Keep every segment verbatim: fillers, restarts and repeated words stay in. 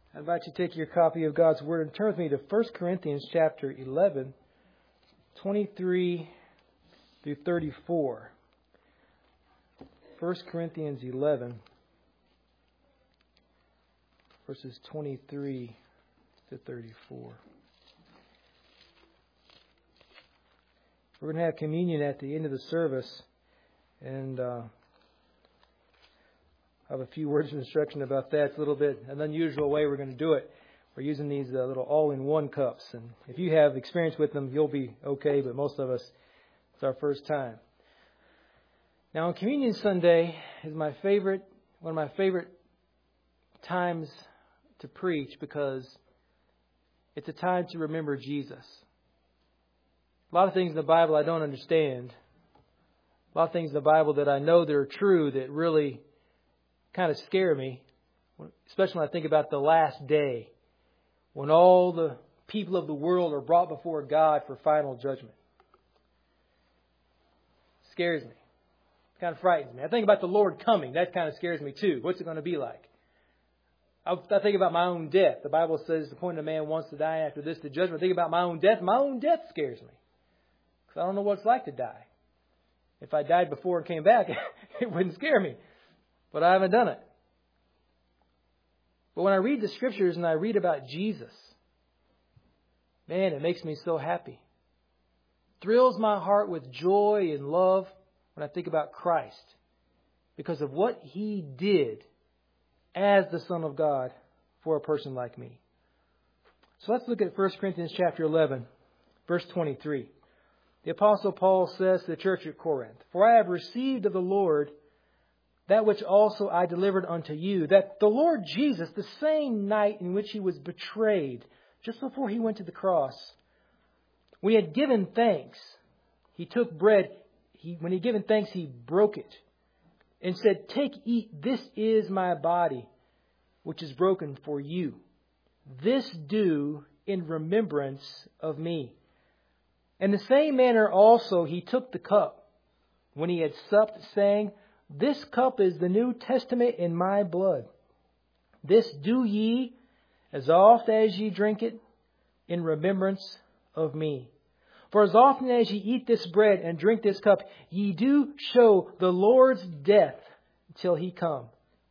I invite you to take your copy of God's Word and turn with me to First Corinthians chapter eleven, twenty-three through thirty-four. First Corinthians eleven, verses twenty-three to thirty-four. We're going to have communion at the end of the service, and uh, I have a few words of instruction about that. It's a little bit an unusual way we're going to do it. We're using these uh, little all-in-one cups, and if you have experience with them, you'll be okay, but most of us, it's our first time. Now, on Communion Sunday is my favorite, one of my favorite times to preach because it's a time to remember Jesus. A lot of things in the Bible I don't understand. A lot of things in the Bible that I know that are true that really kind of scare me, especially when I think about the last day, when all the people of the world are brought before God for final judgment. It scares me. It kind of frightens me. I think about the Lord coming. That kind of scares me too. What's it going to be like? I, I think about my own death. The Bible says the point of man wants to die, after this the judgment. I think about my own death. My own death scares me. Because I don't know what it's like to die. If I died before and came back, it wouldn't scare me. But I haven't done it. But when I read the Scriptures and I read about Jesus, man, it makes me so happy. Thrills my heart with joy and love when I think about Christ, because of what He did as the Son of God for a person like me. So let's look at First Corinthians chapter eleven, verse twenty-three. The Apostle Paul says to the church at Corinth, "For I have received of the Lord that which also I delivered unto you, that the Lord Jesus, the same night in which He was betrayed, just before He went to the cross, when He had given thanks, He took bread. He, when He had given thanks, He broke it and said, 'Take, eat, this is my body, which is broken for you. This do in remembrance of me.' In the same manner also He took the cup when He had supped, saying, 'This cup is the New Testament in my blood. This do ye, as oft as ye drink it, in remembrance of me. For as often as ye eat this bread and drink this cup, ye do show the Lord's death till He come.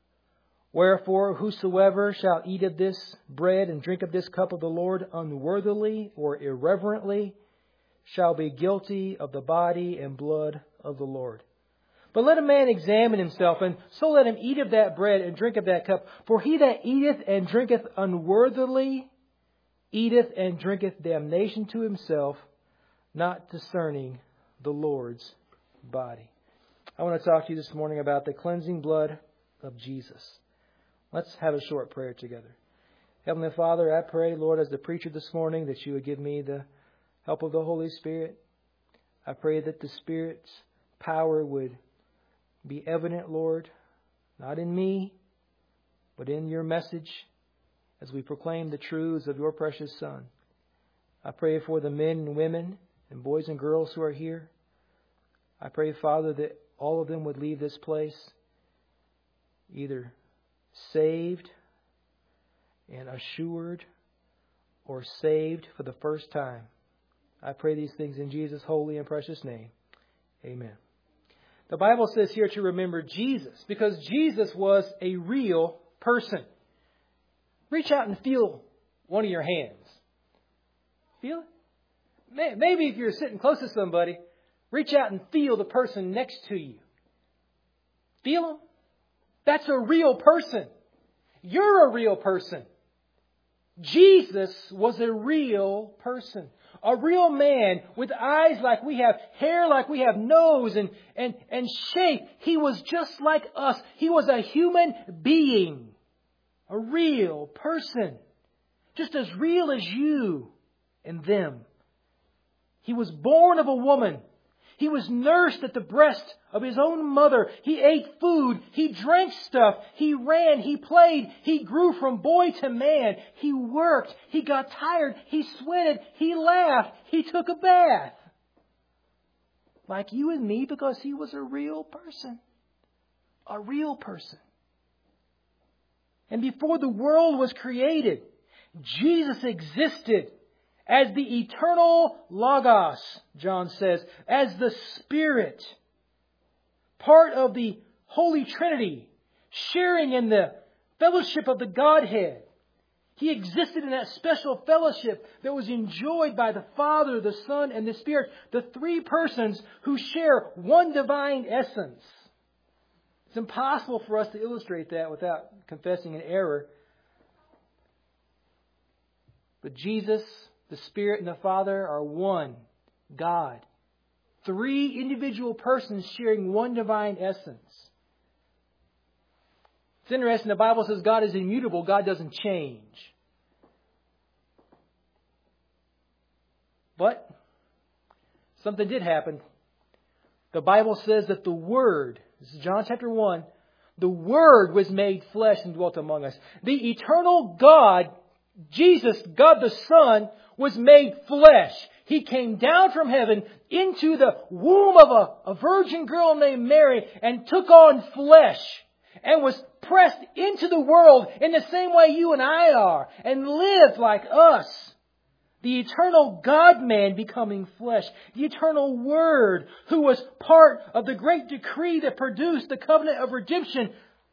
Wherefore, whosoever shall eat of this bread and drink of this cup of the Lord unworthily or irreverently shall be guilty of the body and blood of the Lord. But let a man examine himself, and so let him eat of that bread and drink of that cup. For he that eateth and drinketh unworthily eateth and drinketh damnation to himself, not discerning the Lord's body.'" I want to talk to you this morning about the cleansing blood of Jesus. Let's have a short prayer together. Heavenly Father, I pray, Lord, as the preacher this morning, that you would give me the help of the Holy Spirit. I pray that the Spirit's power would be evident, Lord, not in me, but in your message as we proclaim the truths of your precious Son. I pray for the men and women and boys and girls who are here. I pray, Father, that all of them would leave this place either saved and assured or saved for the first time. I pray these things in Jesus' holy and precious name. Amen. The Bible says here to remember Jesus, because Jesus was a real person. Reach out and feel one of your hands. Feel it? Maybe if you're sitting close to somebody, reach out and feel the person next to you. Feel them? That's a real person. You're a real person. Jesus was a real person. A real man with eyes like we have, hair like we have, nose and, and, and shape. He was just like us. He was a human being. A real person. Just as real as you and them. He was born of a woman. He was nursed at the breast of his own mother. He ate food. He drank stuff. He ran. He played. He grew from boy to man. He worked. He got tired. He sweated. He laughed. He took a bath. Like you and me, because he was a real person. A real person. And before the world was created, Jesus existed as the eternal Logos, John says, as the Spirit, part of the Holy Trinity, sharing in the fellowship of the Godhead. He existed in that special fellowship that was enjoyed by the Father, the Son, and the Spirit, the three persons who share one divine essence. It's impossible for us to illustrate that without confessing an error. But Jesus, the Spirit, and the Father are one God. Three individual persons sharing one divine essence. It's interesting, the Bible says God is immutable. God doesn't change. But something did happen. The Bible says that the Word, this is John chapter one, the Word was made flesh and dwelt among us. The eternal God, Jesus, God the Son, was made flesh. He came down from heaven into the womb of a, a virgin girl named Mary and took on flesh and was pressed into the world in the same way you and I are and lived like us. The eternal God-man becoming flesh. The eternal Word who was part of the great decree that produced the covenant of redemption.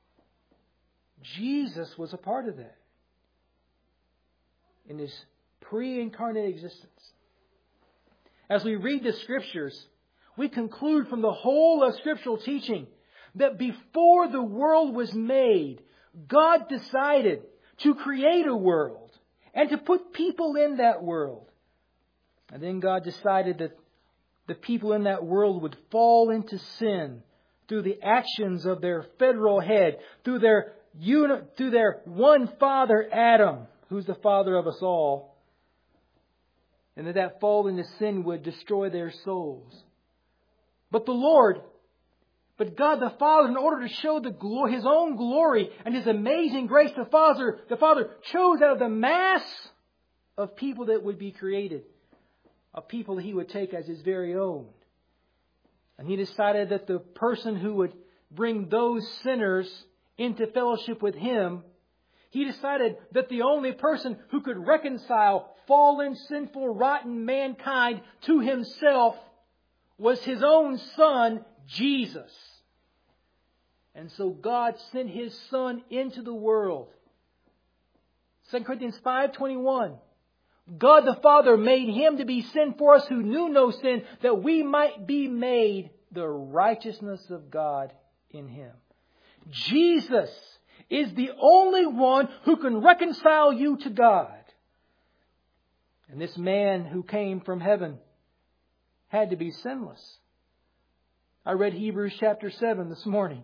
Jesus was a part of that in His pre-incarnate existence. As we read the Scriptures, we conclude from the whole of scriptural teaching that before the world was made, God decided to create a world and to put people in that world. And then God decided that the people in that world would fall into sin through the actions of their federal head, through their, uni- through their one father, Adam, who's the father of us all. And that that fall into sin would destroy their souls. But the Lord, but God the Father, in order to show the glory, His own glory and His amazing grace, the Father, the Father chose out of the mass of people that would be created, a people He would take as His very own. And He decided that the person who would bring those sinners into fellowship with Him, He decided that the only person who could reconcile fallen, sinful, rotten mankind to Himself was His own Son, Jesus. And so God sent His Son into the world. Second Corinthians five twenty-one. God the Father made Him to be sin for us who knew no sin, that we might be made the righteousness of God in Him. Jesus is the only one who can reconcile you to God. And this man who came from heaven had to be sinless. I read Hebrews chapter seven this morning.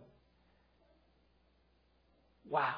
Wow.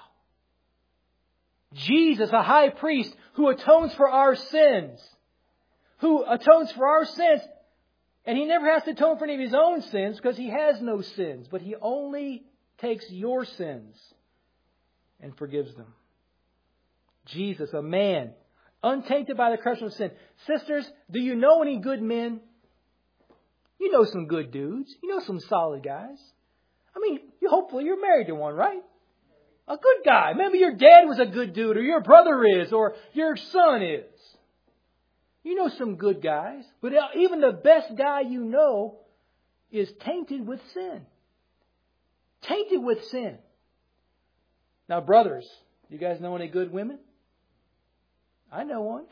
Jesus, a high priest who atones for our sins. Who atones for our sins. And He never has to atone for any of His own sins because He has no sins. But He only takes your sins and forgives them. Jesus, a man, untainted by the corruption of sin. Sisters, do you know any good men? You know some good dudes. You know some solid guys. I mean, you hopefully you're married to one, right? A good guy. Maybe your dad was a good dude, or your brother is, or your son is. You know some good guys. But even the best guy you know is tainted with sin. Tainted with sin. Now, brothers, you guys know any good women? I know one.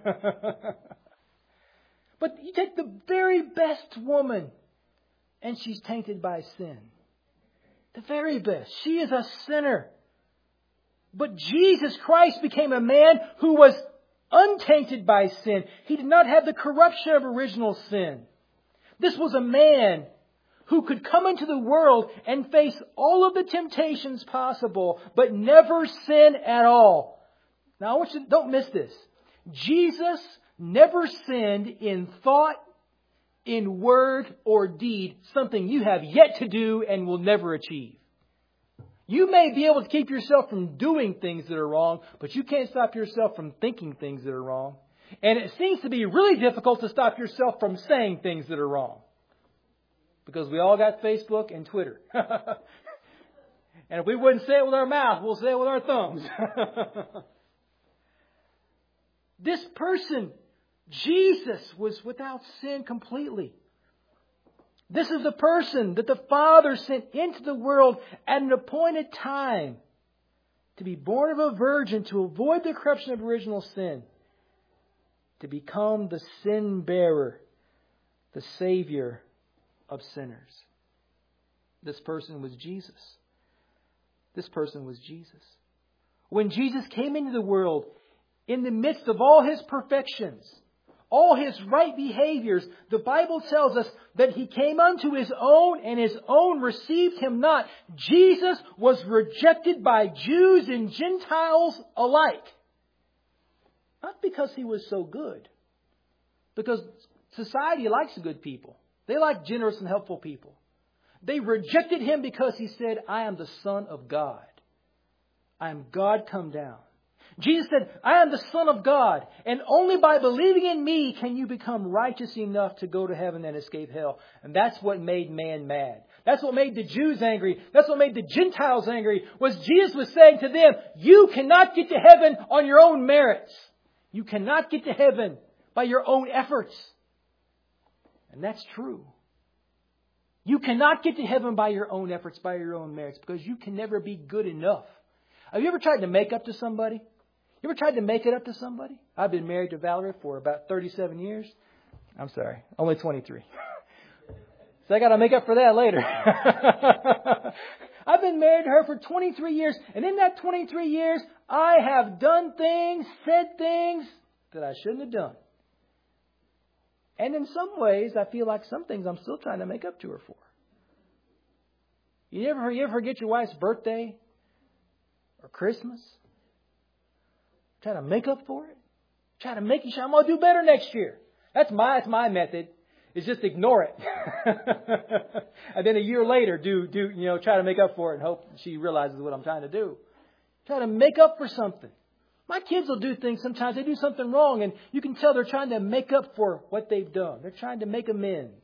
But you take the very best woman and she's tainted by sin. The very best. She is a sinner. But Jesus Christ became a man who was untainted by sin. He did not have the corruption of original sin. This was a man who could come into the world and face all of the temptations possible, but never sin at all. Now, I want you to, don't miss this. Jesus never sinned in thought, in word, or deed, something you have yet to do and will never achieve. You may be able to keep yourself from doing things that are wrong, but you can't stop yourself from thinking things that are wrong. And it seems to be really difficult to stop yourself from saying things that are wrong. Because we all got Facebook and Twitter. And if we wouldn't say it with our mouth, we'll say it with our thumbs. This person, Jesus, was without sin completely. This is the person that the Father sent into the world at an appointed time to be born of a virgin, to avoid the corruption of original sin, to become the sin bearer, the Savior of sinners. This person was Jesus. This person was Jesus. When Jesus came into the world, in the midst of all His perfections, all His right behaviors, the Bible tells us that He came unto His own, and His own received Him not. Jesus was rejected by Jews and Gentiles alike. Not because He was so good. Because society likes good people. They like generous and helpful people. They rejected Him because He said, I am the Son of God. I am God come down. Jesus said, I am the Son of God, and only by believing in Me can you become righteous enough to go to heaven and escape hell. And that's what made man mad. That's what made the Jews angry. That's what made the Gentiles angry, was Jesus was saying to them, you cannot get to heaven on your own merits. You cannot get to heaven by your own efforts. And that's true. You cannot get to heaven by your own efforts, by your own merits, because you can never be good enough. Have you ever tried to make up to somebody? You ever tried to make it up to somebody? I've been married to Valerie for about thirty-seven years. I'm sorry, only twenty-three. So I got to make up for that later. I've been married to her for twenty-three years. And in that twenty-three years, I have done things, said things that I shouldn't have done. And in some ways, I feel like some things I'm still trying to make up to her for. You ever, you ever forget your wife's birthday or Christmas? Try to make up for it. Try to make you sure I'm going to do better next year. That's my, that's my method. Is just ignore it. And then a year later, do, do, you know, try to make up for it and hope she realizes what I'm trying to do. Try to make up for something. My kids will do things sometimes. They do something wrong, and you can tell they're trying to make up for what they've done. They're trying to make amends.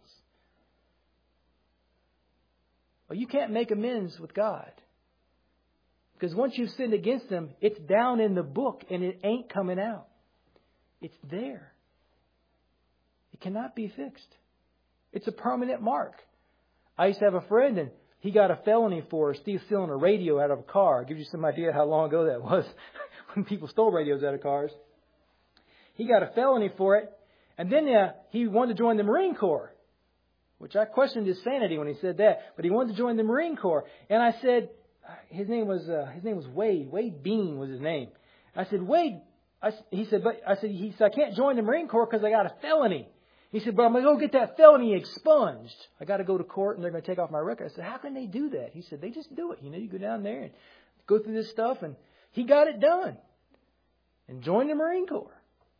Well, you can't make amends with God. Because once you've sinned against Him, it's down in the book, and it ain't coming out. It's there. It cannot be fixed. It's a permanent mark. I used to have a friend, and he got a felony for stealing a radio out of a car. Gives you some idea how long ago that was when people stole radios out of cars. He got a felony for it, and then uh, he wanted to join the Marine Corps, which I questioned his sanity when he said that. But he wanted to join the Marine Corps, and I said, his name was uh, his name was Wade. Wade Bean was his name. I said, Wade. I, he said, but I said, he said, I can't join the Marine Corps because I got a felony. He said, but I'm going to go get that felony expunged. I got to go to court and they're going to take off my record. I said, how can they do that? He said, they just do it. You know, you go down there and go through this stuff. And he got it done and joined the Marine Corps.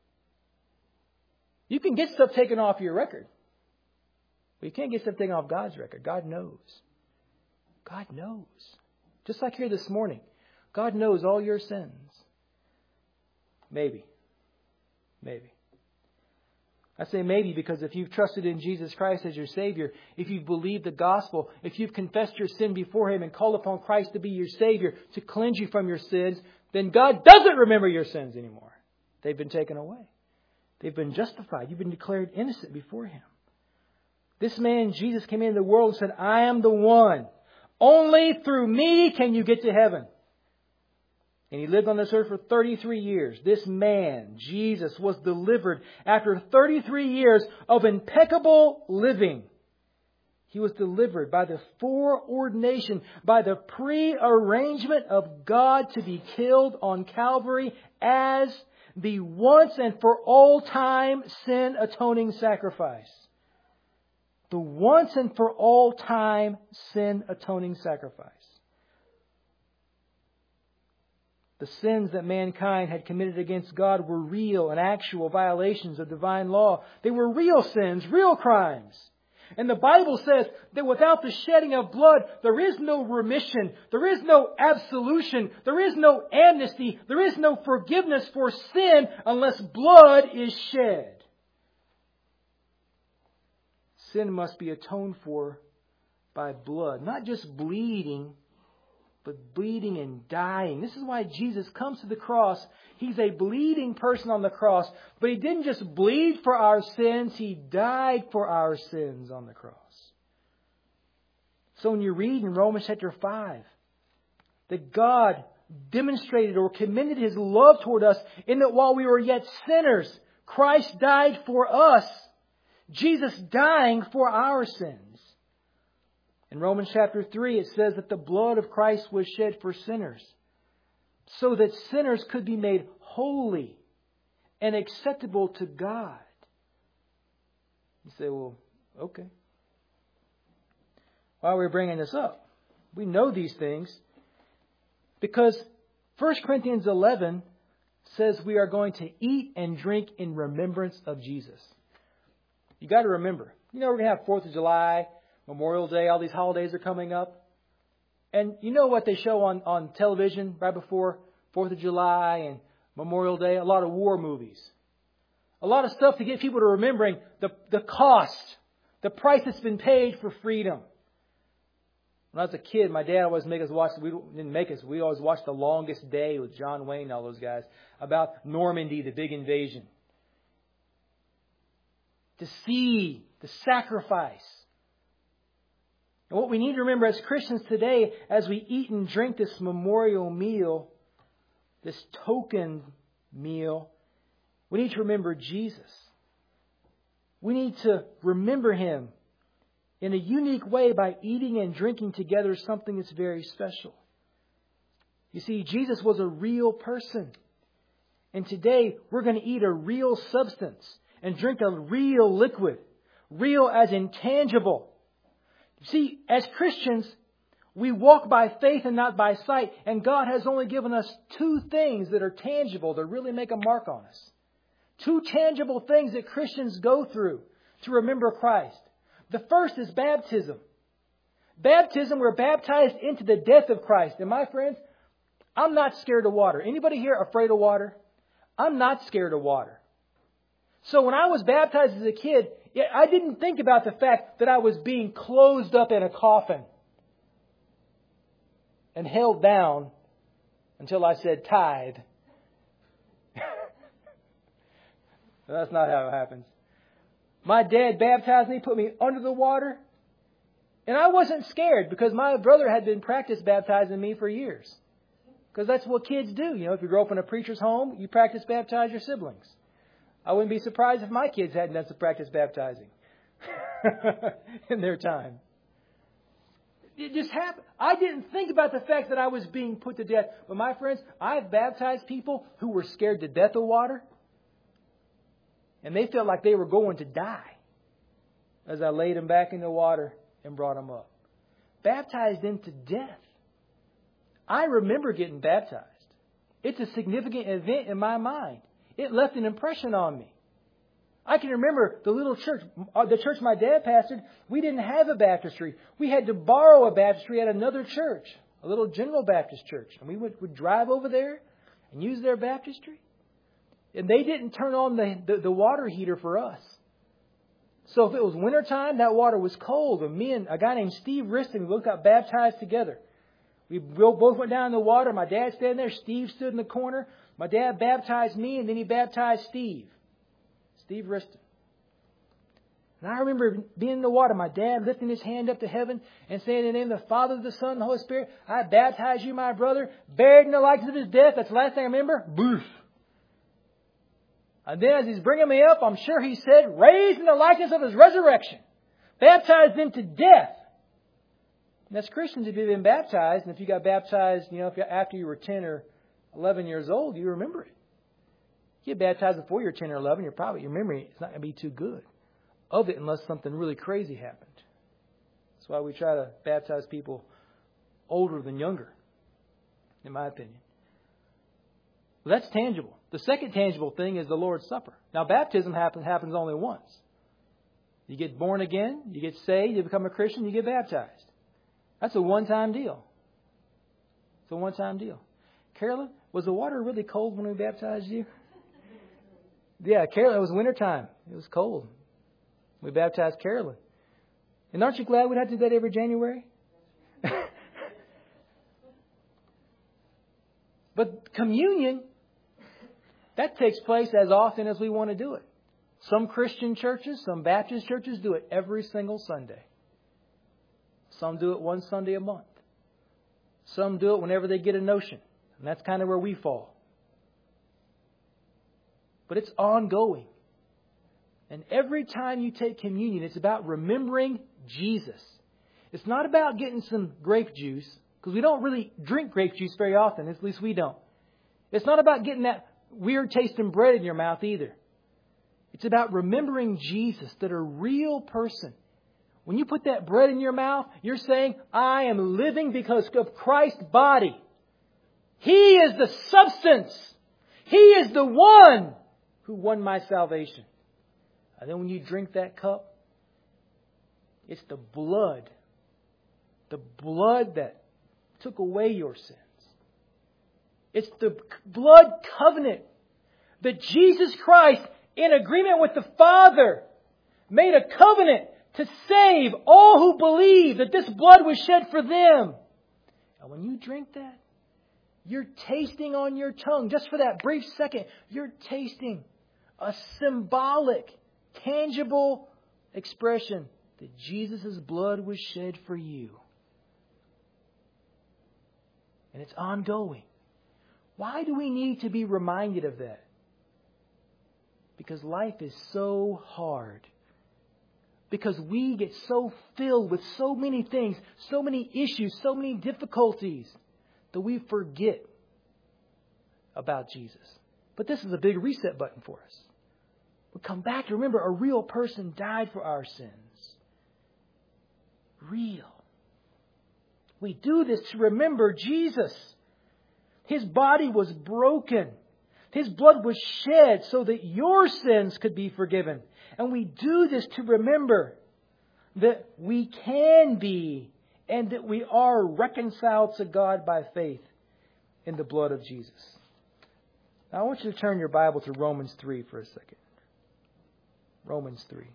You can get stuff taken off your record. But you can't get stuff taken off God's record. God knows. God knows. Just like here this morning. God knows all your sins. Maybe. Maybe. I say maybe because if you've trusted in Jesus Christ as your Savior, if you've believed the gospel, if you've confessed your sin before Him and called upon Christ to be your Savior, to cleanse you from your sins, then God doesn't remember your sins anymore. They've been taken away. They've been justified. You've been declared innocent before Him. This man, Jesus, came into the world and said, I am the one. Only through me can you get to heaven. And He lived on this earth for thirty-three years. This man, Jesus, was delivered after thirty-three years of impeccable living. He was delivered by the foreordination, by the prearrangement of God to be killed on Calvary as the once and for all time sin atoning sacrifice. The once and for all time sin atoning sacrifice. The sins that mankind had committed against God were real and actual violations of divine law. They were real sins, real crimes. And the Bible says that without the shedding of blood, there is no remission, there is no absolution, there is no amnesty, there is no forgiveness for sin unless blood is shed. Sin must be atoned for by blood, not just bleeding, but bleeding and dying. This is why Jesus comes to the cross. He's a bleeding person on the cross. But He didn't just bleed for our sins. He died for our sins on the cross. So when you read in Romans chapter five that God demonstrated or commended His love toward us in that while we were yet sinners, Christ died for us. Jesus dying for our sins. In Romans chapter three, it says that the blood of Christ was shed for sinners, so that sinners could be made holy and acceptable to God. You say, well, okay. Why are we bringing this up? We know these things because First Corinthians eleven says we are going to eat and drink in remembrance of Jesus. You got to remember, you know, we're going to have fourth of July, Memorial Day, all these holidays are coming up. And you know what they show on, on television right before fourth of July and Memorial Day? A lot of war movies. A lot of stuff to get people to remembering the, the cost, the price that's been paid for freedom. When I was a kid, my dad always made us watch, we didn't make us, we always watched The Longest Day with John Wayne and all those guys about Normandy, the big invasion. To see the sacrifice. And what we need to remember as Christians today, as we eat and drink this memorial meal, this token meal, we need to remember Jesus. We need to remember Him in a unique way by eating and drinking together something that's very special. You see, Jesus was a real person. And today we're going to eat a real substance and drink a real liquid. Real as intangible. See, as Christians, we walk by faith and not by sight. And God has only given us two things that are tangible that really make a mark on us. Two tangible things that Christians go through to remember Christ. The first is baptism. Baptism, we're baptized into the death of Christ. And my friends, I'm not scared of water. Anybody here afraid of water? I'm not scared of water. So when I was baptized as a kid, I didn't think about the fact that I was being closed up in a coffin and held down until I said tithe. That's not how it happens. My dad baptized me, put me under the water, and I wasn't scared because my brother had been practice baptizing me for years. Because that's what kids do. You know, if you grow up in a preacher's home, you practice baptize your siblings. I wouldn't be surprised if my kids hadn't done some practice baptizing in their time. It just happened. I didn't think about the fact that I was being put to death. But my friends, I've baptized people who were scared to death of water. And they felt like they were going to die as I laid them back in the water and brought them up. Baptized into death. I remember getting baptized. It's a significant event in my mind. It left an impression on me. I can remember the little church, the church my dad pastored, we didn't have a baptistry. We had to borrow a baptistry at another church, a little General Baptist church. And we would, would drive over there and use their baptistry. And they didn't turn on the, the, the water heater for us. So if it was wintertime, that water was cold. And me and a guy named Steve Riston, we both got baptized together. We both went down in the water. My dad standing there. Steve stood in the corner. My dad baptized me, and then he baptized Steve. Steve Riston. And I remember being in the water, my dad lifting his hand up to heaven and saying, in the name of the Father, the Son, and the Holy Spirit, I baptize you, my brother, buried in the likeness of His death. That's the last thing I remember. Boof. And then as He's bringing me up, I'm sure He said, raised in the likeness of His resurrection. Baptized into death. And as Christians, if you've been baptized, and if you got baptized, you know, if you, after you were ten or eleven years old, you remember it. If you get baptized before you're ten or eleven, you're probably, your memory is not going to be too good of it unless something really crazy happened. That's why we try to baptize people older than younger, in my opinion. Well, that's tangible. The second tangible thing is the Lord's Supper. Now, baptism happens, happens only once. You get born again, you get saved, you become a Christian, you get baptized. That's a one-time deal. It's a one-time deal. Carolyn, was the water really cold when we baptized you? Yeah, Carolyn, it was wintertime. It was cold. We baptized Carolyn. And aren't you glad we don't have to do that every January? But communion, that takes place as often as we want to do it. Some Christian churches, some Baptist churches do it every single Sunday. Some do it one Sunday a month. Some do it whenever they get a notion. And that's kind of where we fall. But it's ongoing. And every time you take communion, it's about remembering Jesus. It's not about getting some grape juice, because we don't really drink grape juice very often. At least we don't. It's not about getting that weird tasting bread in your mouth either. It's about remembering Jesus, that a real person. When you put that bread in your mouth, you're saying, I am living because of Christ's body. He is the substance. He is the one who won my salvation. And then when you drink that cup, it's the blood. The blood that took away your sins. It's the blood covenant that Jesus Christ, in agreement with the Father, made a covenant to save all who believe that this blood was shed for them. And when you drink that, you're tasting on your tongue, just for that brief second, you're tasting a symbolic, tangible expression that Jesus' blood was shed for you. And it's ongoing. Why do we need to be reminded of that? Because life is so hard. Because we get so filled with so many things, so many issues, so many difficulties, that we forget about Jesus. But this is a big reset button for us. We come back to remember a real person died for our sins. Real. We do this to remember Jesus. His body was broken. His blood was shed so that your sins could be forgiven. And we do this to remember that we can be and that we are reconciled to God by faith in the blood of Jesus. Now I want you to turn your Bible to Romans three for a second. Romans three.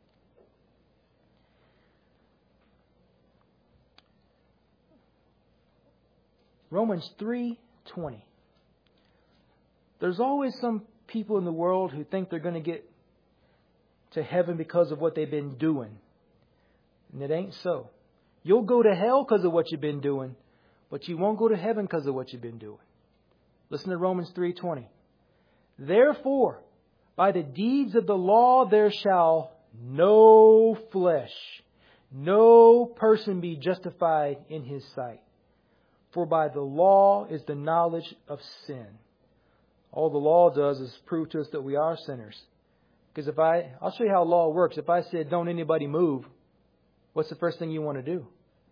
Romans three twenty. There's always some people in the world who think they're going to get to heaven because of what they've been doing. And it ain't so. You'll go to hell because of what you've been doing, but you won't go to heaven because of what you've been doing. Listen to Romans three twenty. Therefore, by the deeds of the law there shall no flesh, no person be justified in his sight. For by the law is the knowledge of sin. All the law does is prove to us that we are sinners. Because if I, I'll show you how law works. If I said, don't anybody move, what's the first thing you want to do?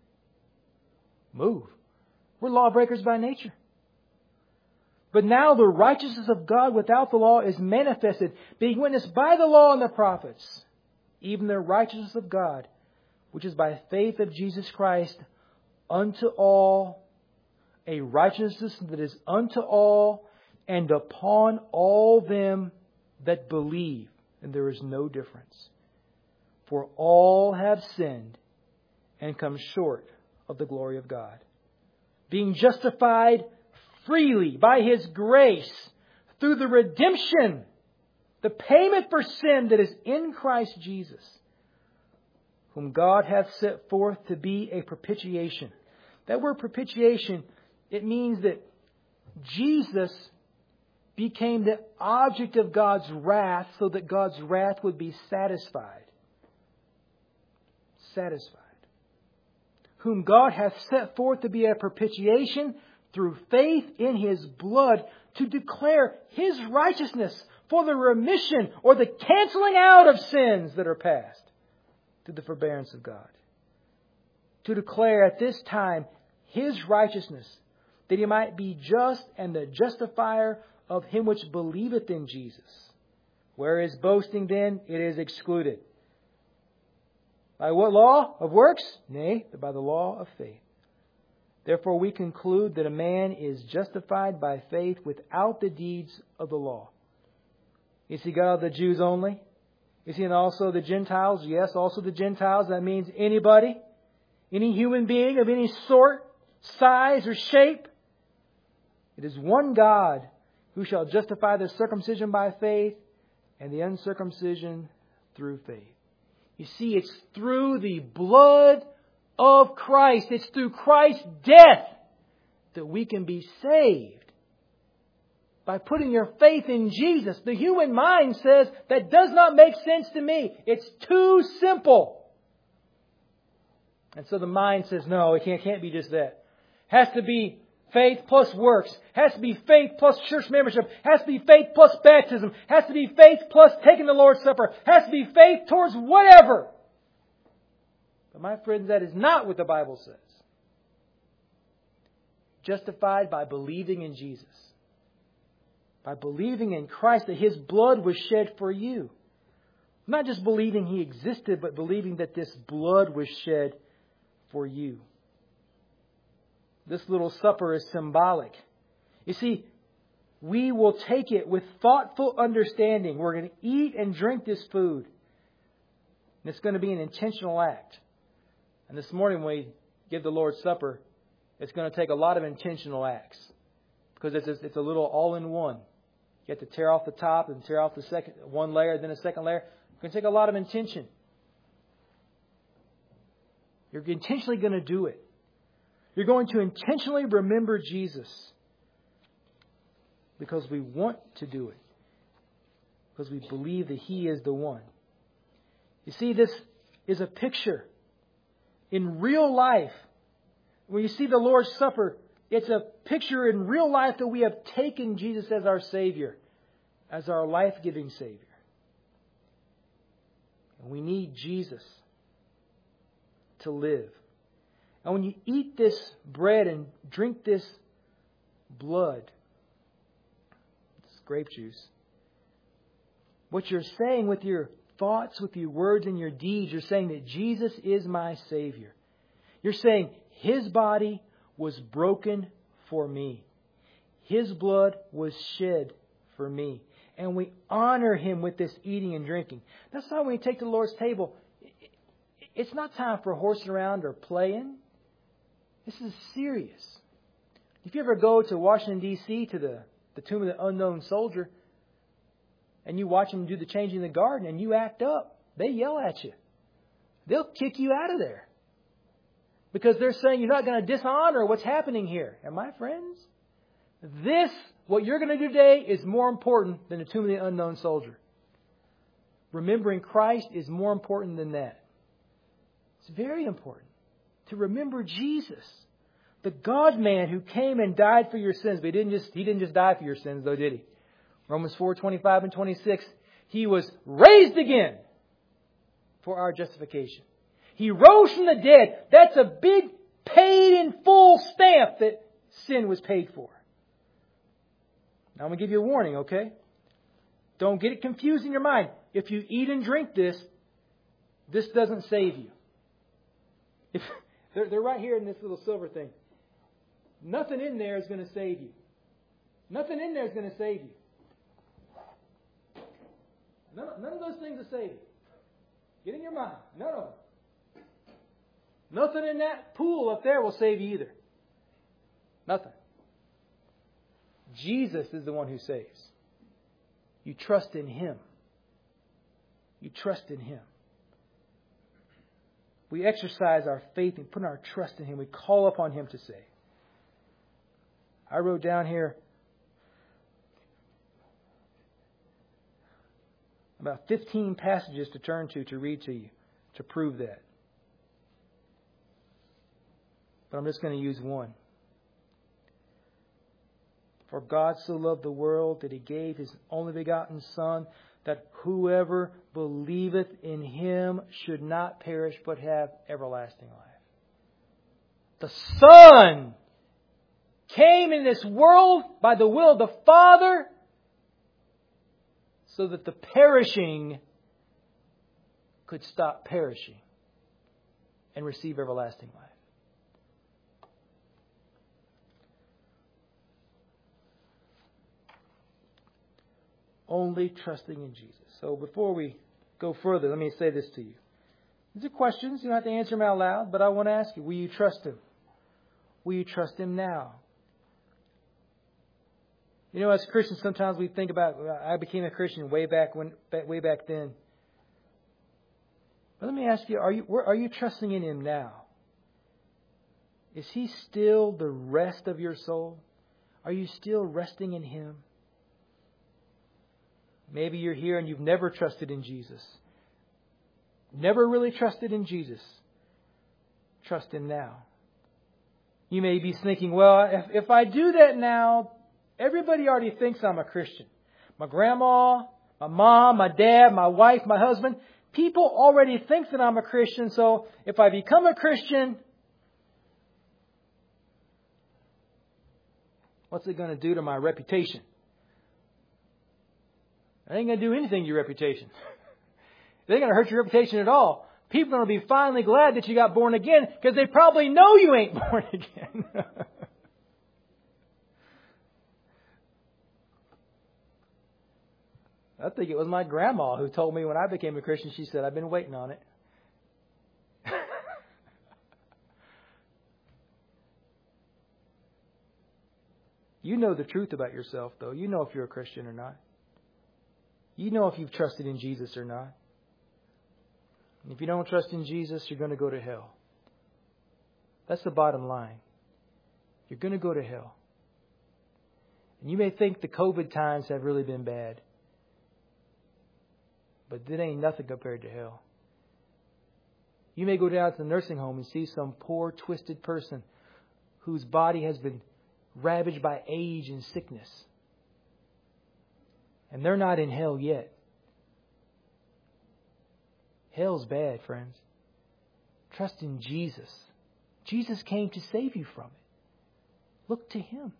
Move. We're lawbreakers by nature. But now the righteousness of God without the law is manifested, being witnessed by the law and the prophets, even the righteousness of God, which is by faith of Jesus Christ, unto all, a righteousness that is unto all, and upon all them that believe. And there is no difference. For all have sinned and come short of the glory of God, being justified freely by His grace through the redemption, the payment for sin that is in Christ Jesus, whom God hath set forth to be a propitiation. That word propitiation, it means that Jesus became the object of God's wrath so that God's wrath would be satisfied. Satisfied. Whom God hath set forth to be a propitiation through faith in His blood, to declare His righteousness for the remission or the canceling out of sins that are past through the forbearance of God. To declare at this time His righteousness, that He might be just and the justifier of him which believeth in Jesus. Where is boasting then? It is excluded. By what law? Of works? Nay, but by the law of faith. Therefore we conclude that a man is justified by faith without the deeds of the law. Is he God of the Jews only? Is he also the Gentiles? Yes, also the Gentiles. That means anybody, any human being of any sort, size, or shape. It is one God who shall justify the circumcision by faith and the uncircumcision through faith. You see, it's through the blood of Christ. It's through Christ's death that we can be saved. By putting your faith in Jesus. The human mind says, that does not make sense to me. It's too simple. And so the mind says, no, it can't, can't be just that. Has to be faith plus works. Has to be faith plus church membership. Has to be faith plus baptism. Has to be faith plus taking the Lord's Supper. Has to be faith towards whatever. But my friends, that is not what the Bible says. Justified by believing in Jesus. By believing in Christ, that His blood was shed for you. Not just believing He existed, but believing that this blood was shed for you. This little supper is symbolic. You see, we will take it with thoughtful understanding. We're going to eat and drink this food. And it's going to be an intentional act. And this morning when we give the Lord's Supper, it's going to take a lot of intentional acts. Because it's a, it's a little all-in-one. You have to tear off the top and tear off the second one layer, then a second layer. It's going to take a lot of intention. You're intentionally going to do it. You're going to intentionally remember Jesus. Because we want to do it. Because we believe that He is the one. You see, this is a picture. In real life, when you see the Lord's Supper, it's a picture in real life that we have taken Jesus as our Savior, as our life-giving Savior. And we need Jesus to live. And when you eat this bread and drink this blood, this grape juice, what you're saying with your thoughts, with your words and your deeds, you're saying that Jesus is my Savior. You're saying His body was broken for me. His blood was shed for me. And we honor Him with this eating and drinking. That's why when you take the Lord's table, it's not time for horsing around or playing. This is serious. If you ever go to Washington, D C to the, the tomb of the unknown soldier, and you watch them do the changing in the garden and you act up, they yell at you. They'll kick you out of there. Because they're saying you're not going to dishonor what's happening here. And my friends, this, what you're going to do today, is more important than the tomb of the unknown soldier. Remembering Christ is more important than that. It's very important to remember Jesus, the God-man who came and died for your sins. But He didn't just, he didn't just die for your sins, though, did He? Romans four, twenty-five and twenty-six, He was raised again for our justification. He rose from the dead. That's a big paid in full stamp that sin was paid for. Now I'm going to give you a warning, okay? Don't get it confused in your mind. If you eat and drink this, this doesn't save you. If, they're, they're right here in this little silver thing. Nothing in there is going to save you. Nothing in there is going to save you. None, none of those things will save you. Get in your mind. None of them. Nothing in that pool up there will save you either. Nothing. Jesus is the one who saves. You trust in Him. You trust in Him. We exercise our faith and put our trust in Him. We call upon Him to save. I wrote down here about fifteen passages to turn to to read to you to prove that. But I'm just going to use one. For God so loved the world that He gave His only begotten Son, that whoever believeth in Him should not perish but have everlasting life. The Son came in this world by the will of the Father so that the perishing could stop perishing and receive everlasting life. Only trusting in Jesus. So before we go further, let me say this to you. These are questions. You don't have to answer them out loud, but I want to ask you, will you trust Him? Will you trust Him now? You know, as Christians, sometimes we think about, I became a Christian way back when, way back then. But let me ask you, are you, are you trusting in Him now? Is He still the rest of your soul? Are you still resting in Him? Maybe you're here and you've never trusted in Jesus. Never really trusted in Jesus. Trust Him now. You may be thinking, well, if, if I do that now, everybody already thinks I'm a Christian. My grandma, my mom, my dad, my wife, my husband. People already think that I'm a Christian. So if I become a Christian, what's it going to do to my reputation? It ain't going to do anything to your reputation. It ain't going to hurt your reputation at all. People are going to be finally glad that you got born again because they probably know you ain't born again. I think it was my grandma who told me when I became a Christian, she said, I've been waiting on it. You know the truth about yourself, though. You know if you're a Christian or not. You know if you've trusted in Jesus or not. And if you don't trust in Jesus, you're going to go to hell. That's the bottom line. You're going to go to hell. And you may think the COVID times have really been bad. But it ain't nothing compared to hell. You may go down to the nursing home and see some poor, twisted person whose body has been ravaged by age and sickness. And they're not in hell yet. Hell's bad, friends. Trust in Jesus. Jesus came to save you from it. Look to Him.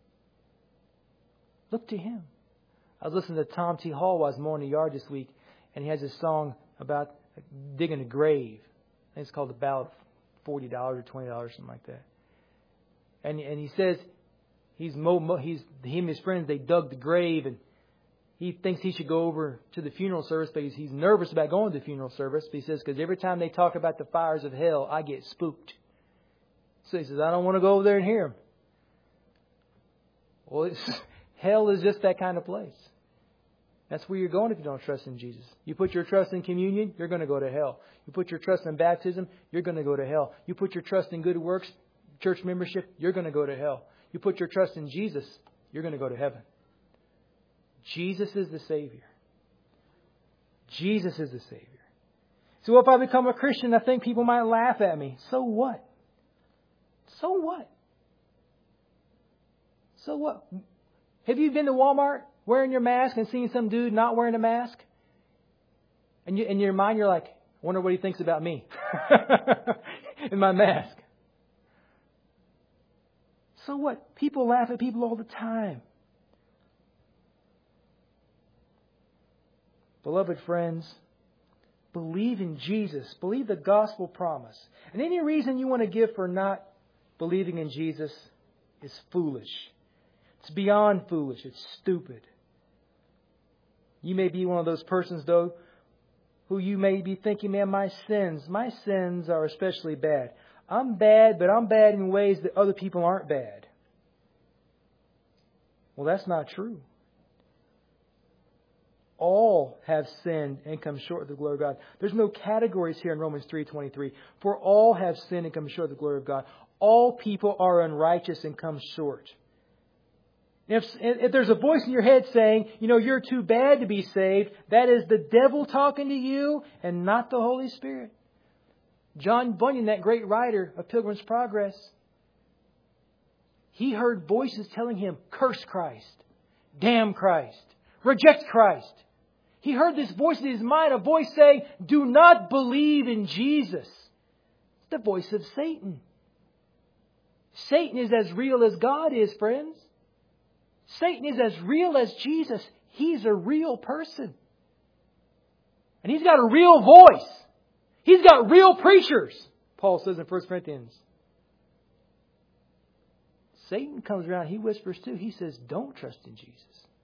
Look to Him. I was listening to Tom T. Hall while I was mowing the yard this week, and he has a song about digging a grave. I think it's called The Ballad of forty dollars or twenty dollars, something like that. And and he says he's mo, he's him and his friends, they dug the grave, and he thinks he should go over to the funeral service, but he's, he's nervous about going to the funeral service. But he says, because every time they talk about the fires of hell, I get spooked. So he says, I don't want to go over there and hear them. Well, it's, hell is just that kind of place. That's where you're going if you don't trust in Jesus. You put your trust in communion, you're going to go to hell. You put your trust in baptism, you're going to go to hell. You put your trust in good works, church membership, you're going to go to hell. You put your trust in Jesus, you're going to go to heaven. Jesus is the Savior. Jesus is the Savior. So if I become a Christian, I think people might laugh at me. So what? So what? So what? Have you been to Walmart wearing your mask and seen some dude not wearing a mask? And you, in your mind, you're like, I wonder what he thinks about me in my mask. So what? People laugh at people all the time. Beloved friends, believe in Jesus. Believe the gospel promise. And any reason you want to give for not believing in Jesus is foolish. It's beyond foolish. It's stupid. You may be one of those persons, though, who you may be thinking, man, my sins, my sins are especially bad. I'm bad, but I'm bad in ways that other people aren't bad. Well, that's not true. All have sinned and come short of the glory of God. There's no categories here in Romans three twenty-three. For all have sinned and come short of the glory of God. All people are unrighteous and come short. If, if there's a voice in your head saying, you know, you're too bad to be saved, that is the devil talking to you and not the Holy Spirit. John Bunyan, that great writer of Pilgrim's Progress, he heard voices telling him, curse Christ, damn Christ, reject Christ. He heard this voice in his mind, a voice saying, do not believe in Jesus. It's the voice of Satan. Satan is as real as God is, friends. Satan is as real as Jesus. He's a real person. And he's got a real voice. He's got real preachers, Paul says in First Corinthians. Satan comes around, he whispers too. He says, don't trust in Jesus.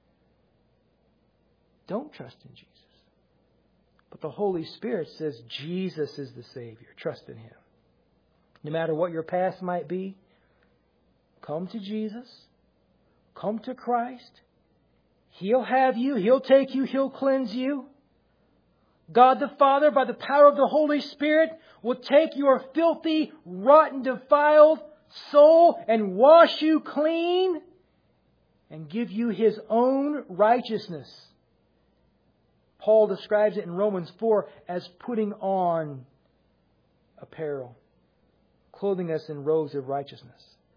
Don't trust in Jesus. But the Holy Spirit says Jesus is the Savior. Trust in Him. No matter what your past might be, come to Jesus. Come to Christ. He'll have you. He'll take you. He'll cleanse you. God the Father, by the power of the Holy Spirit, will take your filthy, rotten, defiled soul and wash you clean and give you His own righteousness. Paul describes it in Romans four as putting on apparel, clothing us in robes of righteousness.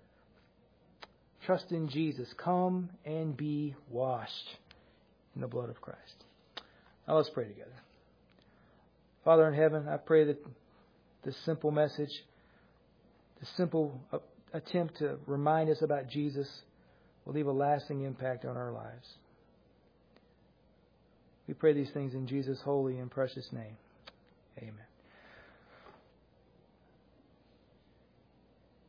Trust in Jesus. Come and be washed in the blood of Christ. Now let's pray together. Father in heaven, I pray that this simple message, this simple attempt to remind us about Jesus will leave a lasting impact on our lives. We pray these things in Jesus' holy and precious name. Amen.